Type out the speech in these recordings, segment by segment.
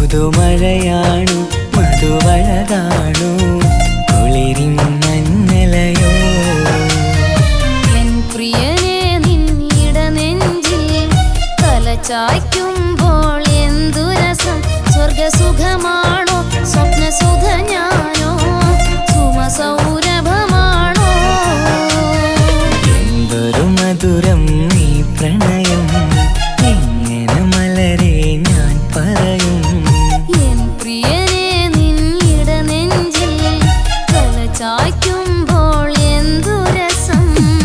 പുതുമഴയാണു മധുവഴകാണു കുളിരിൻ മഞ്ഞലയോ N പ്രിയനെ നിന്നിടനെഞ്ചിൽ തലചായ്ക്കുമ്പോൾ എന്തു രസം സ്വർഗസുഖമാണോ സ്വപ്നസുധ ഞാനോ സുമസൗരഭമാണോ എന്തൊരു മധുരം നീ പ്രണയം എങ്ങനെ മലരെ ഞാൻ പറയും എൻ പ്രിയനെ നിന്നിടനെഞ്ചിൽ തലചായ്ക്കുമ്പോൾ എന്തു രസം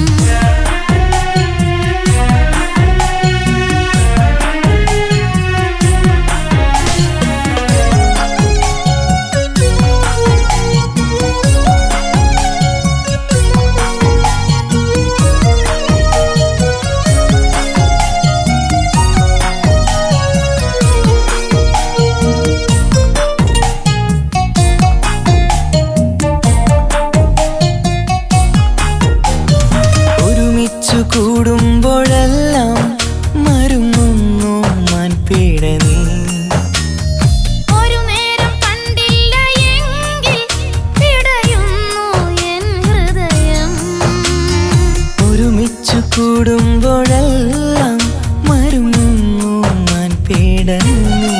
കൂടുമ്പോഴെല്ലാം മരുങ്ങുന്നു മാൻപീടനീ ഒരു നേരം കണ്ടില്ല എങ്കിൽ പിടയുന്നു എൻ ഹൃദയം ഒരുമിച്ചു കൂടുമ്പോഴെല്ലാം മരുങ്ങുന്നു മാൻപീടനീ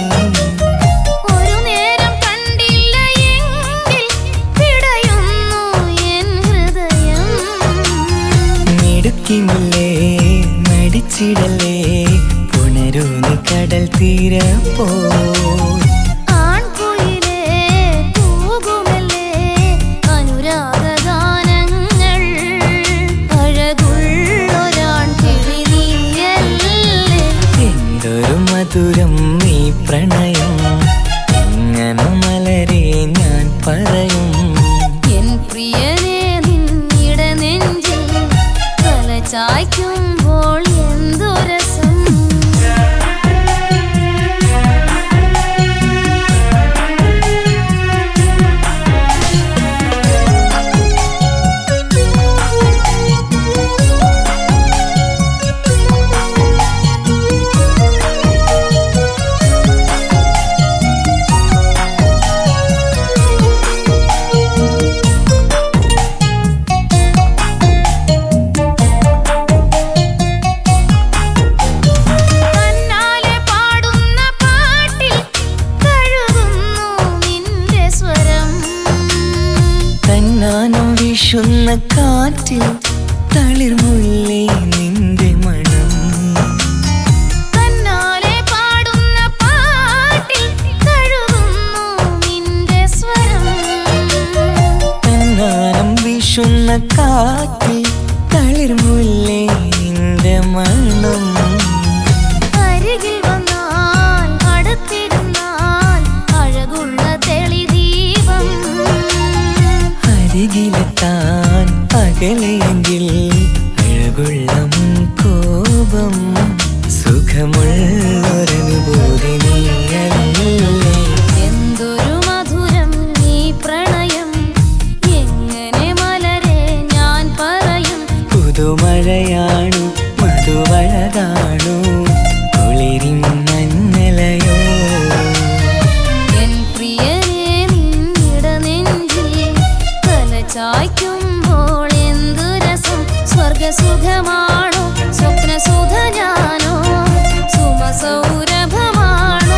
മടിച്ചിടലേ പുണരൂ നീ കടൽ തീരപ്പോ ആൺകുയിലേ തൂകുമല്ലേ അനുരാഗഗാനങ്ങൾ അഴകുള്ളൊരാൺ കിളി നീയല്ലേ എന്തൊരു മധുരം നീ പ്രണയം എങ്ങനെ മലരെ ഞാൻ പറയും എൻ പ്രിയനെ നിന്നിടനെഞ്ചിൽ തലചായ്ക്കുമ്പോൾ എന്തു രസം തന്നാനം വീശുന്ന കാറ്റിൽ തളിർമുല്ലേ നിന്റെ മണം തന്നാലെ പാടുന്ന പാട്ടിൽ തഴുകുന്നു നിന്റെ സ്വരം തന്നാനം വീശുന്ന കാറ്റിൽ തളിർമുല്ലേ നിന്റെ മണം അരികിൽ വന്നാൽ അടുത്തിരുന്നാൽ അഴകുള്ള തെളിദീപം അരികിലെത്താൻ അകലെയെങ്കിൽ അഴകുള്ള കോപം സുഖമുള്ളൊരനുഭൂതി നീയല്ലേ എന്തൊരു മധുരം നീ പ്രണയം എങ്ങനെ മലരെ ഞാൻ പറയും പുതുമഴയാണു മധുവഴകാണു കുളിരിൻ മഞ്ഞലയോ എൻ പ്രിയനെ നിന്നിടനെഞ്ചിൽ തലചായ്ക്കുമ്പോൾ എന്തു രസം സ്വർഗസുഖമാണോ സ്വപ്നസുധ ഞാനോ സുമസൗരഭമാണോ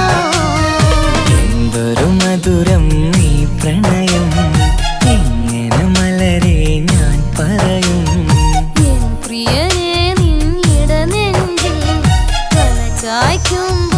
എന്തൊരു മധുരം നീ പ്രണയം എങ്ങനെ മലരെ ഞാൻ പറയും എൻ പ്രിയനെ നിന്നിടനെഞ്ചിൽ തലചായ്ക്കും